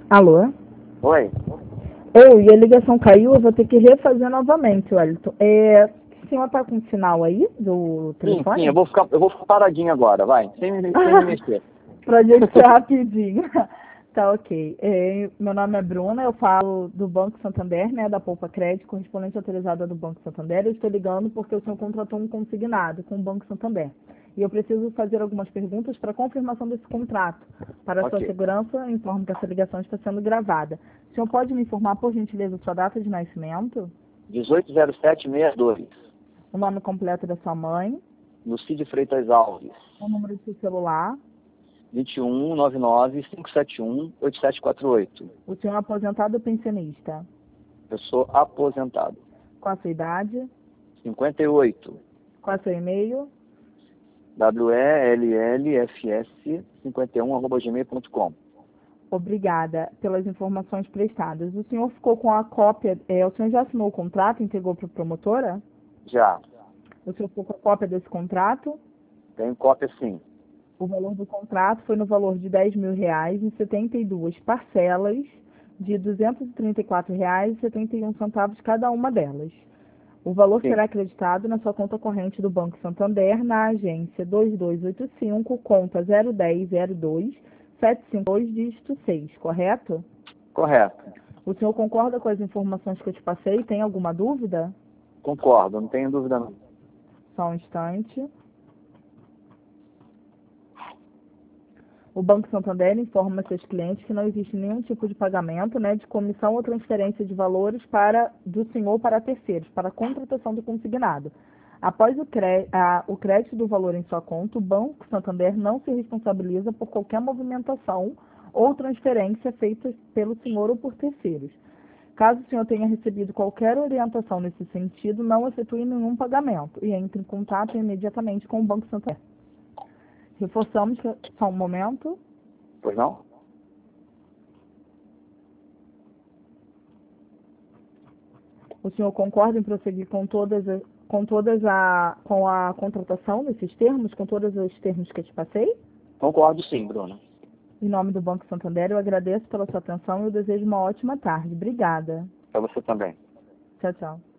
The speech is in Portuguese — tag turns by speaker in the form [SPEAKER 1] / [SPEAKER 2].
[SPEAKER 1] Alô?
[SPEAKER 2] Oi?
[SPEAKER 1] Oi, a ligação caiu, eu vou ter que refazer novamente, Wellington. O senhor está com sinal aí do telefone?
[SPEAKER 2] Sim, eu vou ficar paradinho agora, vai, sem me mexer.
[SPEAKER 1] Pra gente ser rapidinho. Tá, ok. Meu nome é Bruna, eu falo do Banco Santander, né, da Poupa Crédito, correspondente autorizada do Banco Santander. Eu estou ligando porque o senhor contratou um consignado com o Banco Santander. E eu preciso fazer algumas perguntas para confirmação desse contrato. Para a sua
[SPEAKER 2] Ok.
[SPEAKER 1] segurança, informo que essa ligação está sendo gravada. O senhor pode me informar, por gentileza, sua data de nascimento?
[SPEAKER 2] 180762,
[SPEAKER 1] O nome completo da sua mãe?
[SPEAKER 2] Lucídio Freitas Alves,
[SPEAKER 1] O número do seu celular?
[SPEAKER 2] 2199-571-8748.
[SPEAKER 1] O senhor é aposentado ou pensionista?
[SPEAKER 2] Eu sou aposentado.
[SPEAKER 1] Qual a sua idade?
[SPEAKER 2] 58,
[SPEAKER 1] Qual é o seu e-mail?
[SPEAKER 2] wellffs51@gmail.com.
[SPEAKER 1] Obrigada pelas informações prestadas. O senhor ficou com a cópia, o senhor já assinou o contrato e entregou para a promotora?
[SPEAKER 2] Já,
[SPEAKER 1] O senhor ficou com a cópia desse contrato?
[SPEAKER 2] tenho cópia sim.
[SPEAKER 1] O valor do contrato foi no valor de R$ 10.000 em 72 parcelas de R$ 234,71 cada uma delas. O valor
[SPEAKER 2] Sim,
[SPEAKER 1] será acreditado na sua conta corrente do Banco Santander, na agência 2285, conta 01002-752, dígito 6, correto?
[SPEAKER 2] correto.
[SPEAKER 1] O senhor concorda com as informações que eu te passei? Tem alguma dúvida?
[SPEAKER 2] Concordo, não tenho dúvida não.
[SPEAKER 1] Só um instante. O Banco Santander informa seus clientes que não existe nenhum tipo de pagamento, né, de comissão ou transferência de valores do senhor para terceiros, para a contratação do consignado. Após o crédito do valor em sua conta, o Banco Santander não se responsabiliza por qualquer movimentação ou transferência feita pelo senhor ou por terceiros. Caso o senhor tenha recebido qualquer orientação nesse sentido, não efetue nenhum pagamento e entre em contato imediatamente com o Banco Santander. Reforçamos, só um momento.
[SPEAKER 2] Pois não?
[SPEAKER 1] O senhor concorda em prosseguir com a contratação desses termos, com todos os termos que eu te passei?
[SPEAKER 2] Concordo sim, Bruno.
[SPEAKER 1] Em nome do Banco Santander, eu agradeço pela sua atenção e eu desejo uma ótima tarde. Obrigada.
[SPEAKER 2] Para você também.
[SPEAKER 1] Tchau, tchau.